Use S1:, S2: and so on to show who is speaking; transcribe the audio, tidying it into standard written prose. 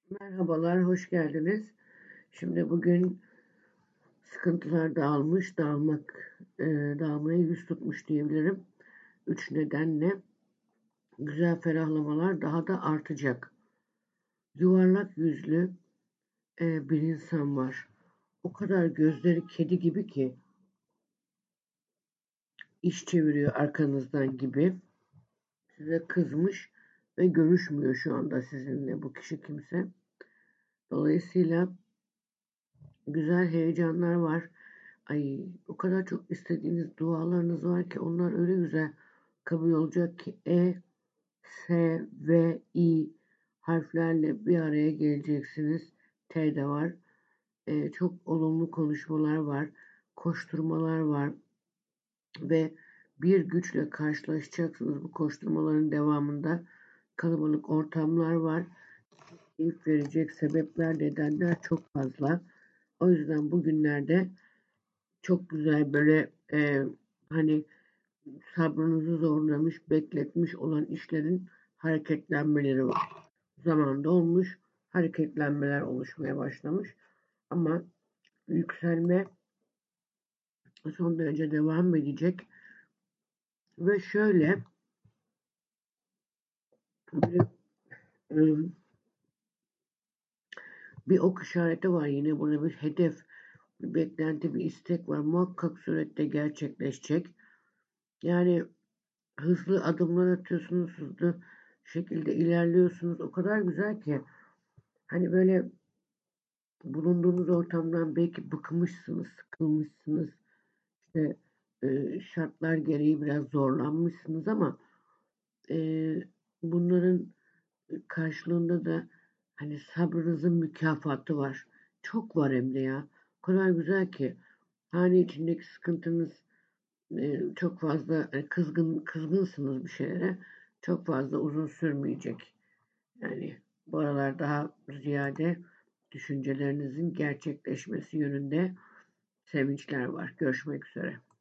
S1: Merhabalar, hoş geldiniz. Şimdi bugün sıkıntılar dağılmış, dağılmaya yüz tutmuş diyebilirim. 3 nedenle güzel ferahlamalar daha da artacak. Yuvarlak yüzlü bir insan var. O kadar gözleri kedi gibi ki iş çeviriyor arkanızdan gibi. Size kızmış ve görüşmüyor şu anda sizinle bu kişi kimse. Dolayısıyla güzel heyecanlar var. Ay o kadar çok istediğiniz dualarınız var ki onlar öyle güzel kabul olacak ki S, V, I harflerle bir araya geleceksiniz. T de var. Çok olumlu konuşmalar var. Koşturmalar var. Ve bir güçle karşılaşacaksınız bu koşturmaların devamında. Kalabalık ortamlar var. Keyif verecek sebepler, nedenler çok fazla. O yüzden bugünlerde çok güzel böyle hani sabrınızı zorlamış, bekletmiş olan işlerin hareketlenmeleri var. Zamanda olmuş, hareketlenmeler oluşmaya başlamış. Ama yükselme son derece devam edecek. Ve şöyle bir, bir ok işareti var yine burada bir hedef, bir beklenti, bir istek var. Muhakkak surette gerçekleşecek. Yani hızlı adımlar atıyorsunuz, hızlı şekilde ilerliyorsunuz. O kadar güzel ki hani böyle bulunduğunuz ortamdan belki bıkmışsınız, sıkılmışsınız. İşte şartlar gereği biraz zorlanmışsınız ama e, bunların karşılığında da hani sabrınızın mükafatı var. Çok var hem de ya. O kadar güzel ki hane içindeki sıkıntınız çok fazla kızgınsınız bir şeylere. Çok fazla uzun sürmeyecek. Yani bu aralar daha ziyade düşüncelerinizin gerçekleşmesi yönünde sevinçler var. Görüşmek üzere.